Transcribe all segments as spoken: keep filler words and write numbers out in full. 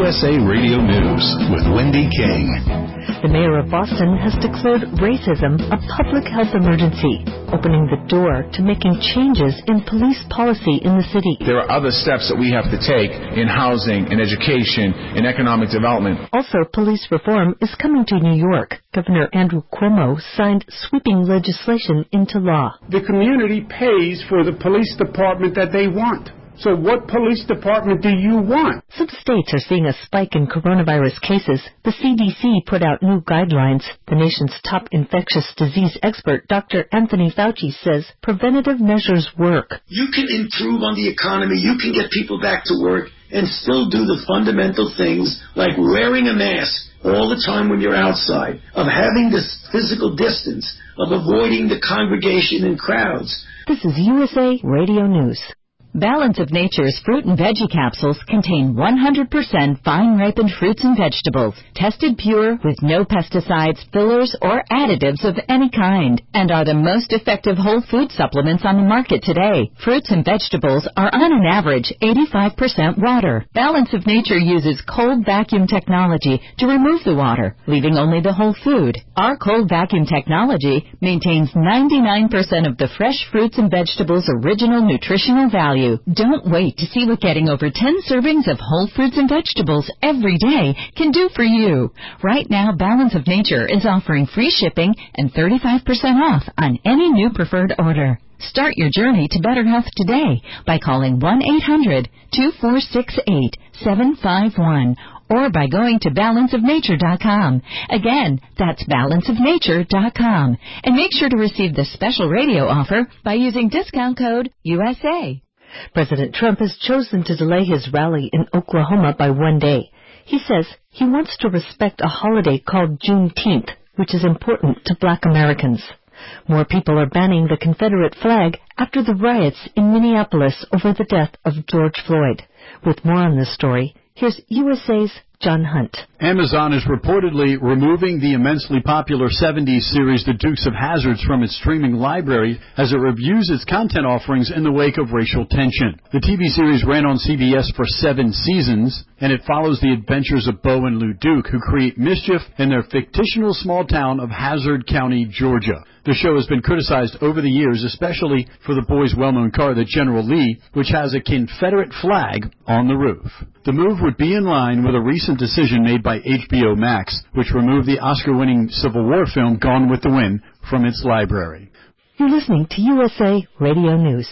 U S A Radio News with Wendy King. The mayor of Boston has declared racism a public health emergency, opening the door to making changes in police policy in the city. There are other steps that we have to take in housing, in education, in economic development. Also, police reform is coming to New York. Governor Andrew Cuomo signed sweeping legislation into law. The community pays for the police department that they want. So what police department do you want? Some states are seeing a spike in coronavirus cases. The C D C put out new guidelines. The nation's top infectious disease expert, Doctor Anthony Fauci, says preventative measures work. You can improve on the economy. You can get people back to work and still do the fundamental things like wearing a mask all the time when you're outside, of having this physical distance, of avoiding the congregation in crowds. This is U S A Radio News. Balance of Nature's fruit and veggie capsules contain one hundred percent fine-ripened fruits and vegetables, tested pure with no pesticides, fillers, or additives of any kind, and are the most effective whole food supplements on the market today. Fruits and vegetables are on an average eighty-five percent water. Balance of Nature uses cold vacuum technology to remove the water, leaving only the whole food. Our cold vacuum technology maintains ninety-nine percent of the fresh fruits and vegetables' original nutritional value. Don't wait to see what getting over ten servings of whole fruits and vegetables every day can do for you. Right now, Balance of Nature is offering free shipping and thirty-five percent off on any new preferred order. Start your journey to better health today by calling one eight hundred two four six eight seven five one or by going to balance of nature dot com. Again, that's balance of nature dot com. And make sure to receive the special radio offer by using discount code U S A. President Trump has chosen to delay his rally in Oklahoma by one day. He says he wants to respect a holiday called Juneteenth, which is important to Black Americans. More people are banning the Confederate flag after the riots in Minneapolis over the death of George Floyd. With more on this story, here's U S A's John Hunt. Amazon is reportedly removing the immensely popular seventies series The Dukes of Hazzard from its streaming library as it reviews its content offerings in the wake of racial tension. The T V series ran on C B S for seven seasons, and it follows the adventures of Bo and Lou Duke, who create mischief in their fictional small town of Hazzard County, Georgia. The show has been criticized over the years, especially for the boys' well-known car, the General Lee, which has a Confederate flag on the roof. The move would be in line with a recent decision made by H B O Max, which removed the Oscar-winning Civil War film Gone with the Wind from its library. You're listening to U S A Radio News.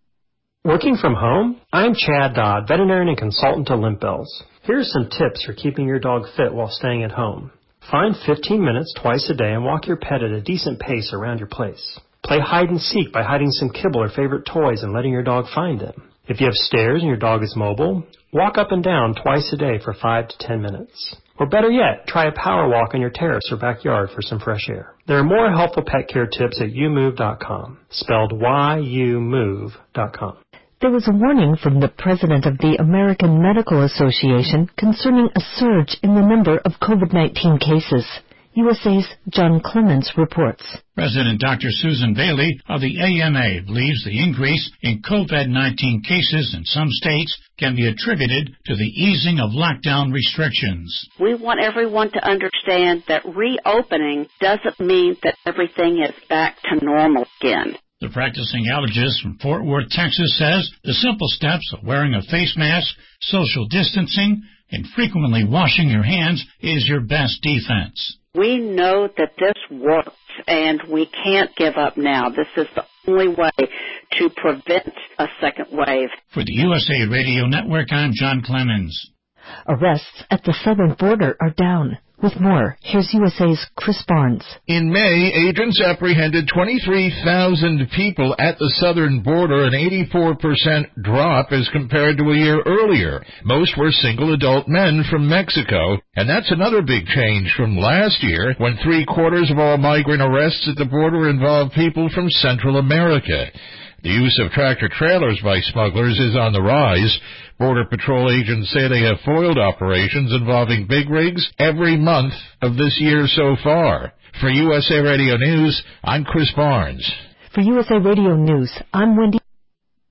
Working from home? I'm Chad Dodd, veterinarian and consultant to Limp Bells. Here are some tips for keeping your dog fit while staying at home. Find fifteen minutes twice a day and walk your pet at a decent pace around your place. Play hide and seek by hiding some kibble or favorite toys and letting your dog find them. If you have stairs and your dog is mobile, walk up and down twice a day for five to ten minutes. Or better yet, try a power walk on your terrace or backyard for some fresh air. There are more helpful pet care tips at you move dot com, spelled Y U move dot com. There was a warning from the president of the American Medical Association concerning a surge in the number of COVID nineteen cases. U S A's John Clemens reports. President Doctor Susan Bailey of the A M A believes the increase in COVID nineteen cases in some states can be attributed to the easing of lockdown restrictions. We want everyone to understand that reopening doesn't mean that everything is back to normal again. The practicing allergist from Fort Worth, Texas, says the simple steps of wearing a face mask, social distancing, and frequently washing your hands is your best defense. We know that this works, and we can't give up now. This is the only way to prevent a second wave. For the U S A Radio Network, I'm John Clemens. Arrests at the southern border are down. With more, here's U S A's Chris Barnes. In May, agents apprehended twenty-three thousand people at the southern border, an eighty-four percent drop as compared to a year earlier. Most were single adult men from Mexico, and that's another big change from last year, when three-quarters of all migrant arrests at the border involved people from Central America. The use of tractor-trailers by smugglers is on the rise. Border Patrol agents say they have foiled operations involving big rigs every month of this year so far. For U S A Radio News, I'm Chris Barnes. For U S A Radio News, I'm Wendy.